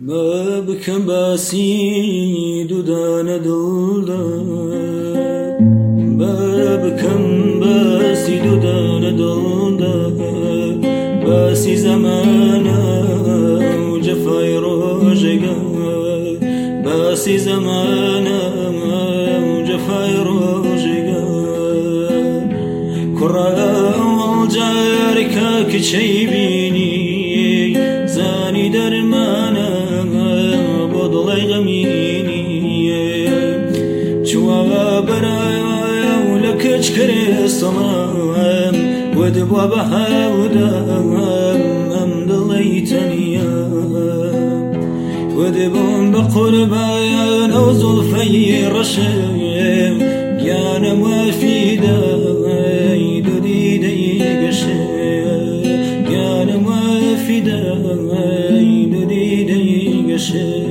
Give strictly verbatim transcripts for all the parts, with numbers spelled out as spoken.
ما بكم باسي دودان دلدا ما بكم باسي دودان دلدا باسي زمانا وجفاي روجقا باسي زمانا وجفاي روجقا كرا والجاركا كتشيبيني زاني درمانا بضلي غميني شوا برايا ولك اشكري الصمام ودبوا بها ودام ام ضليتني ودبون بقربايا نوزل في رشيم كان وافيدا يدودي ديقشي كان وافيدا يدودي ديقشي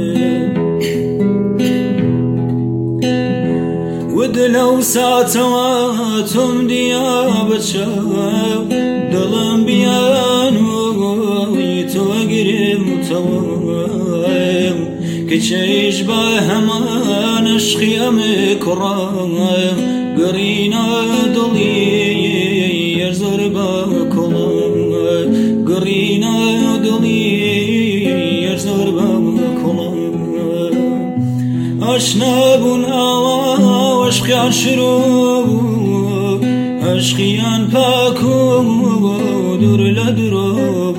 ودلو ساتواتم ديابتشا دلم بيانو يتوقرم توام كتشيش باهمان اشخي امكرام قرينا دلي يرزر باكلام قرينا دلي يرزر باكلام اشناب اوا واشقي عشروب اشقيان باكم دور لدروب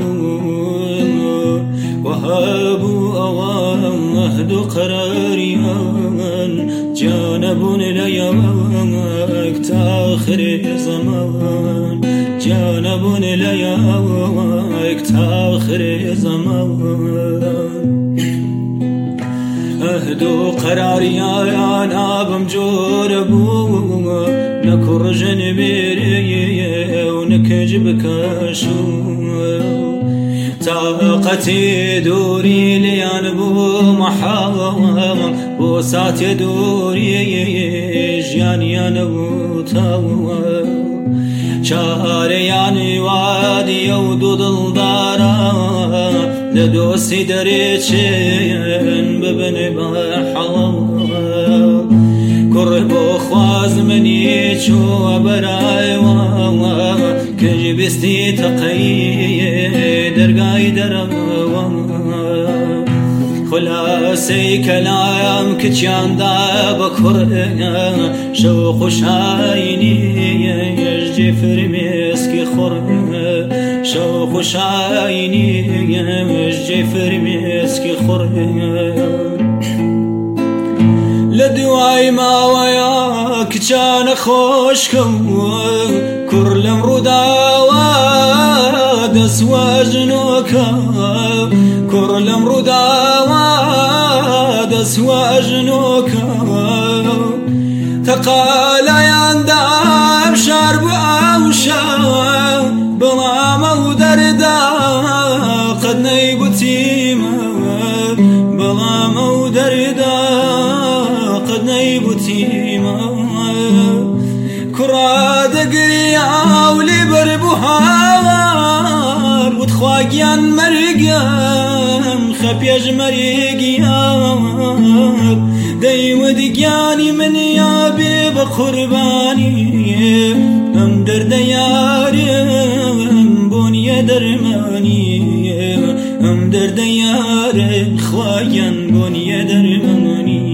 وهابوا أوام أهدو قراري من جانب ليامك تاخر زمان جانب ليامك تاخر زمان أهدو قراري أنا بمجوربو نكر جنبيري ونكجب كاشو طاقتي دوري ليان بو محام بوسات دوري جياني انا بوتاو شارياني وادي ودود الدارا لدوسي دريتشين ببن بحلو قربو خواز مني شو براي واوا كجبستي تقي درقاي دروا خلاصي كلام كتشان دا بكر شوق شايني يجي فرميسكي خر شوق شايني يجي فرميسكي خر لدواي ما وياك كان خوشكم كرلم رداواد اسواجنوكا كرلم رداواد اسواجنوكا تقال يندام شرب اوشا بلا مودردا قد نيبتيما بلا مودردا قد نيبتيما كراد قريا ولي بربوهار وتخواقيان مرقام خبيج مرقيان داي ودقياني من يابي بقرباني ام درد يارم بوني درماني ام درد يارم خواقيان بوني درماني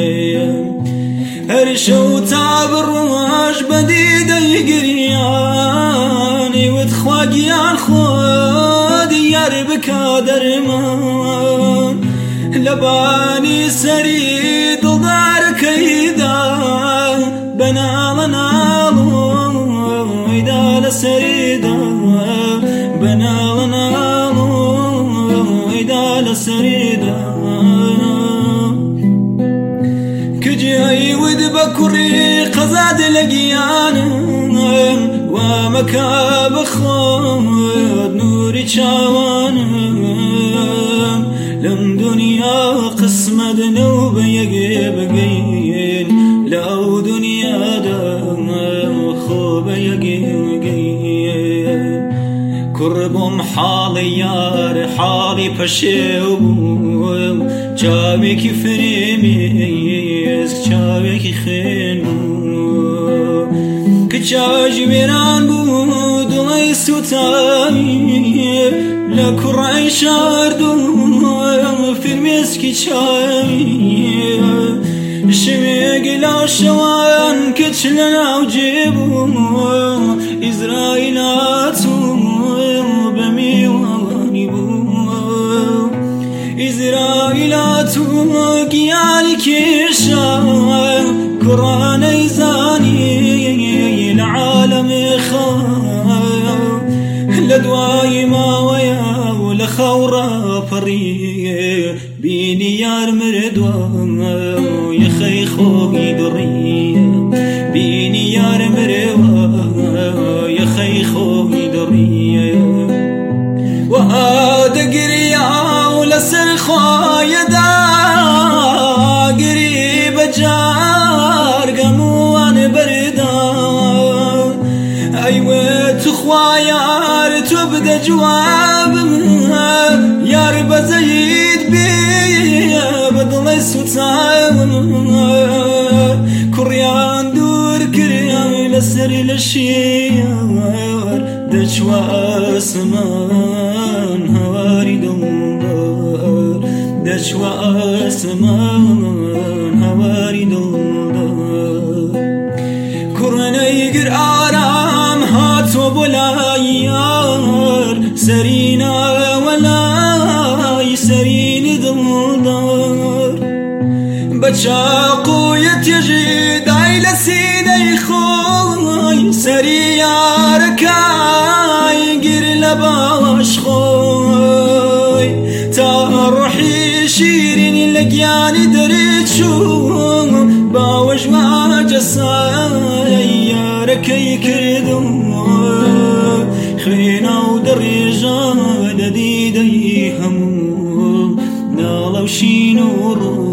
هرشو تعبروش بديد يقرياني وتخواقيان خود يربك درمان لباني سريد ودارك ايدا بنالنالو ايدا لسريدا بنالنالو ايدا لسريدا كجي ود بكري قزاد لقيان ومكاب خود نوري شاوان لم دنيا قسمد نوب يقين لو دنيا دام خوب يقين كرب بۆم حاڵی یار حاڵی پەشێو بوو چاوێکی فرێمێز چاوێکی خوێن بوو کە چاوی وێران بوو دڵی سوتاوی لە کوڕای شاردوو فرمێسکی چاوی شوێگی لا شەوان کچ لە ناو جێبوو ئیزرائیلاتوو بە میوانی بوو ئیزرائیلاتوو گیانی کێشا کوڕانەی زانی لە عالەمی خەوا لە دوای ماوەیە و لە خەوڕە پەڕی بینی یار مردووە یەخەی خۆی دڕی بینی یار مرێوە یەخەی خۆی دڕی و ئادەگریا و لەسەر خوایەدا گری بەجار گەمووان بەردا ئەیوە تو خوایار تۆ بدە جوابم یار بەزەیت بێ بەدڵی سوتاوم کوڕیان دوور کریان لەسەر لە شێوار دەچوە ئاسمان هەواری دڵدار دەچوە ئاسمان هەواری دڵدار کوڕەنەی گر ئارام هاتۆ بۆ لای یار سەرینە وەلای سەرینی دڵدار بە چاقوویە تێژی دای لە سینەی خۆی سەری یارەکەی گر لە باش خۆی تا ڕۆحی شیرینی لە گیانی دەرچوو باوەش ماجەسای یارەکەی کردووە خوێنە و دەڕێژە لە دیدەی هەموو ناڵە و شین و ڕوو